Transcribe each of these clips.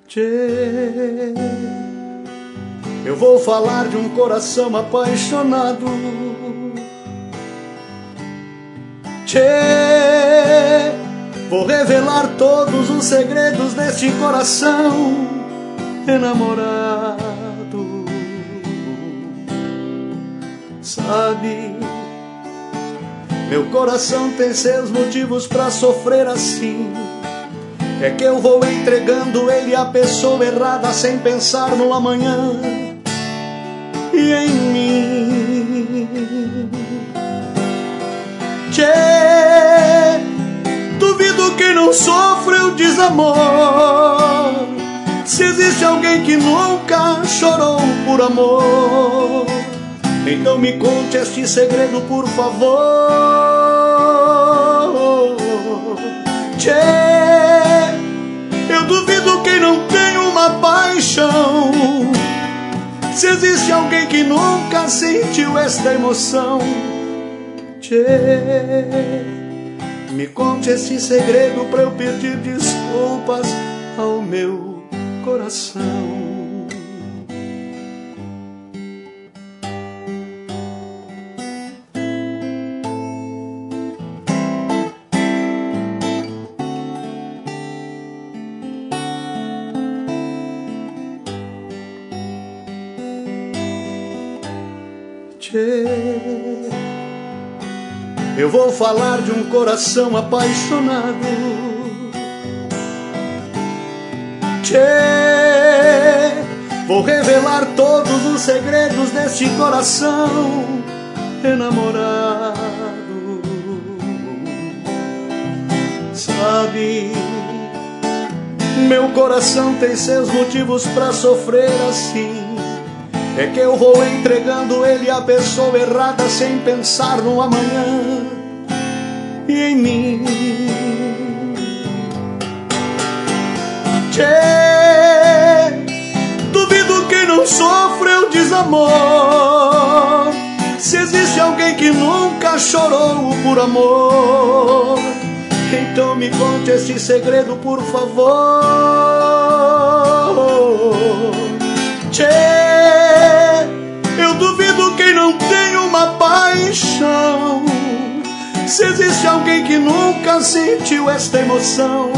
Tchê, eu vou falar de um coração apaixonado. Tchê, vou revelar todos os segredos deste coração enamorado. Sabe, meu coração tem seus motivos pra sofrer assim. É que eu vou entregando ele à pessoa errada sem pensar no amanhã e em mim. Tchê, duvido que não sofre o desamor. Se existe alguém que nunca chorou por amor, então me conte este segredo, por favor. Tchê, eu duvido quem não tem uma paixão. Se existe alguém que nunca sentiu esta emoção, tchê, me conte esse segredo pra eu pedir desculpas ao meu coração. Tchê, eu vou falar de um coração apaixonado. Tchê, vou revelar todos os segredos deste coração enamorado. Sabe, meu coração tem seus motivos pra sofrer assim. É que eu vou entregando ele à pessoa errada sem pensar no amanhã e em mim. Tchê, duvido que não sofre o desamor. Se existe alguém que nunca chorou por amor, então me conte esse segredo, por favor. Tchê, eu duvido quem não tem uma paixão. Se existe alguém que nunca sentiu esta emoção,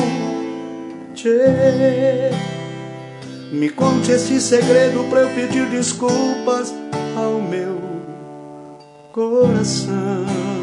tchê, me conte esse segredo pra eu pedir desculpas ao meu coração.